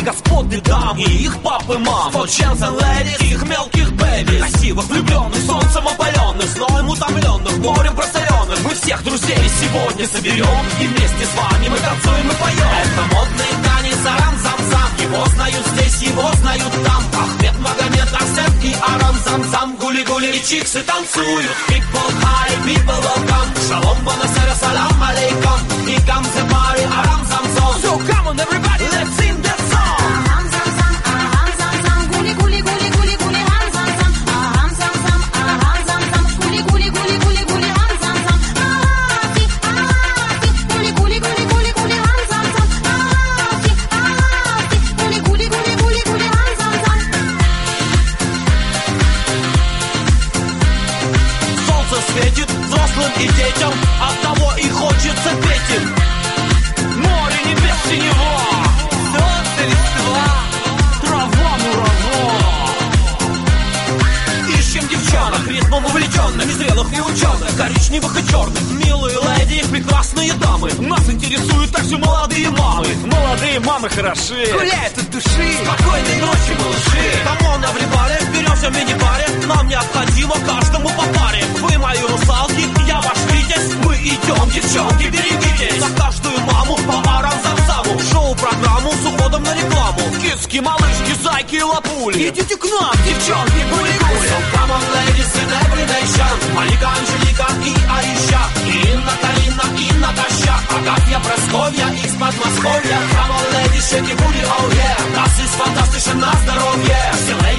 господ и дам, и их пап и мам, for gents and ladies, их мелких бэби, красивых, влюбленных, солнцем опаленных, зноем утомленных, морем просоленных. Мы всех друзей сегодня соберем, и вместе с вами мы танцуем и поем. Это модный танец арам-зам-зам, его знают здесь, его знают там. Ахмед, Магомед, Арсен и Арам-зам-зам, гули-гули и чиксы танцуют. People high, people welcome, шалом, бонасера, салам алейкум. Here comes the party, Aram-zam-zam. So come on everybody, let's sing that song. Aram-zam-zam, aram-zam-zam, guli-guli-guli-guli-guli, ham-zam-zam. Aram-zam-zam, aram-zam-zam, guli-guli-guli-guli-guli, ham-zam-zam. Ahati, ahati, guli-guli-guli-guli-guli, ham-zam-zam. Ahati, ahati, guli-guli-guli-guli-guli, ham-zам-зам. Солнце светит взрослым и детям, оттого и хочется петь им. Море, небес, синева, солнце, листва, трава, мурава. Ищем девчонок, ритмом увлеченных, незрелых и ученых, коричневых и черных. Милые леди, прекрасные дамы, нас интересуют также молодые мамы. Молодые мамы хороши, гуляют от души. Спокойной ночи, малыши. Камон, everybody, беремся в мини-баре. Нам необходимо каждому по паре. Вы мои русалки, я ваш витязь. Мы идем, девчонки, берегитесь. За каждую маму по Арам-зам-заму. Шоу-программу с уходом на рекламу. Киски, малышки, зайки и лапули. Идите к нам, девчонки, гули-гули. So come on, ladies in every nation. Малика, Анжелика и Аиша. И Инна, Карина и Наташа. Агафья, Прасковья из Подмосковья. Come on, ladies, shake your booty, oh yeah. Das ist fantastisch на здоровье. Все